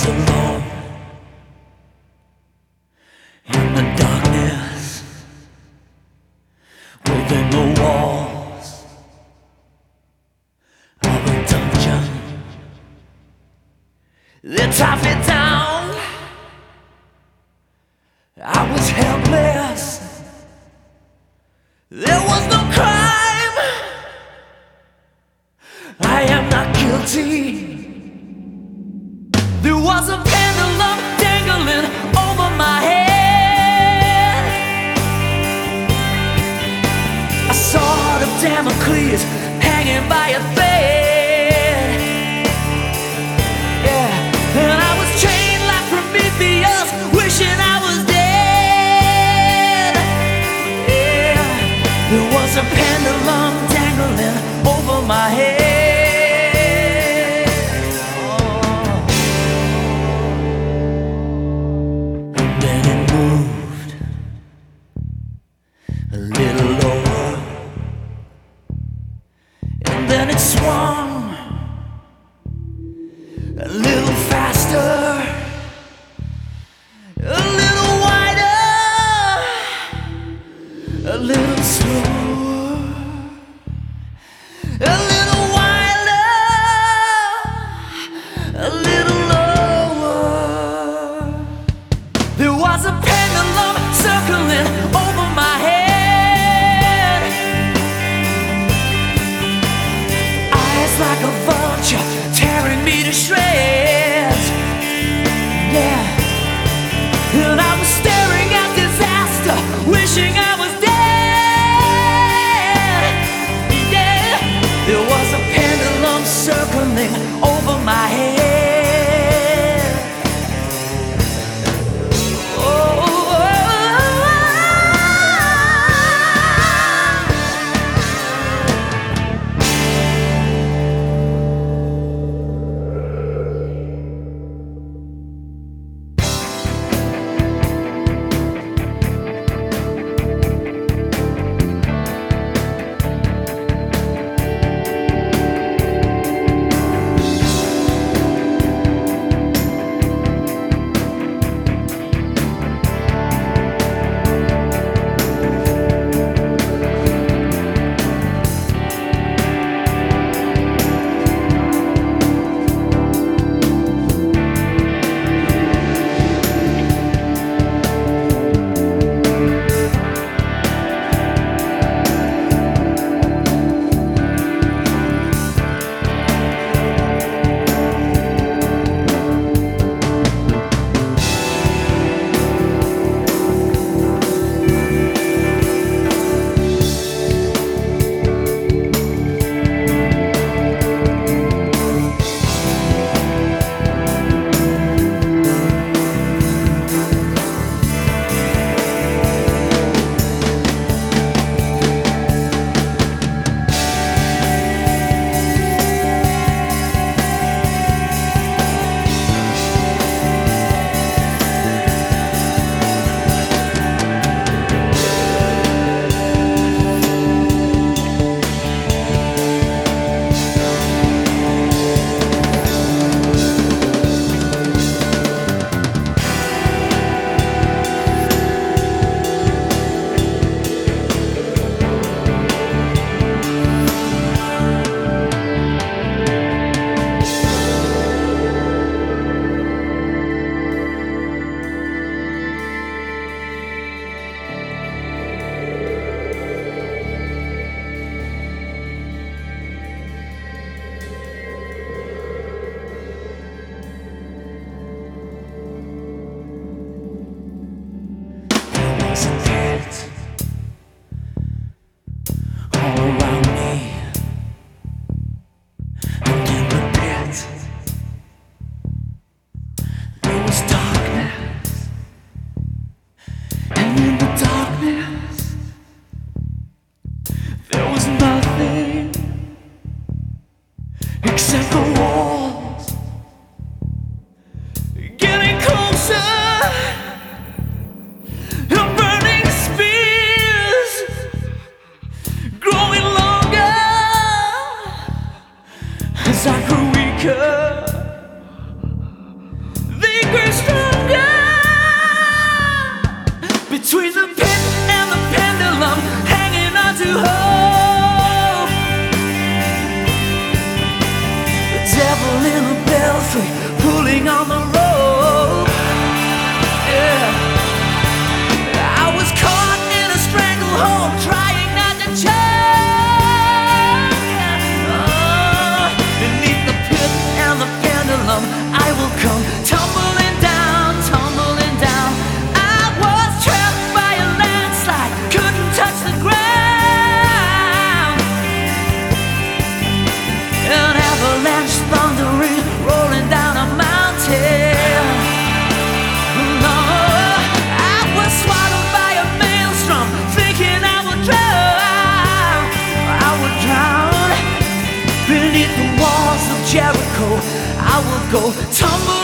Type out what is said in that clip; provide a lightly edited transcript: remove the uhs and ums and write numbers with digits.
alone in the darkness within the walls of a dungeon. They tied me down. I was helpless. There was no crime. I am not guilty. There was a pendulum dangling over my head. A sword of Damocles hanging by a thread. Yeah, and I was chained like Prometheus, wishing I was dead. Yeah, there was a pendulum dangling over my head. A little lower, and then it swung a little faster, a little wider, a little slower, a little wilder, a little lower. There was a pendulum circling over my head. Like a vulture tearing me to shreds. Yeah, and I was staring at disaster, wishing I was dead. Yeah, there was a pendulum circling over my head. Except the walls getting closer, and burning spears growing longer as I grew weaker. pulling on the rope. Yeah. I was caught in a stranglehold, trying not to choke. Beneath the pit and the pendulum, I will come tumbling down, tumbling down. I was trapped by a landslide, couldn't touch the ground. An avalanche thundering, rolling down a mountain. No, I was swallowed by a maelstrom, thinking I would drown. I would drown beneath the walls of Jericho. I would go tumbling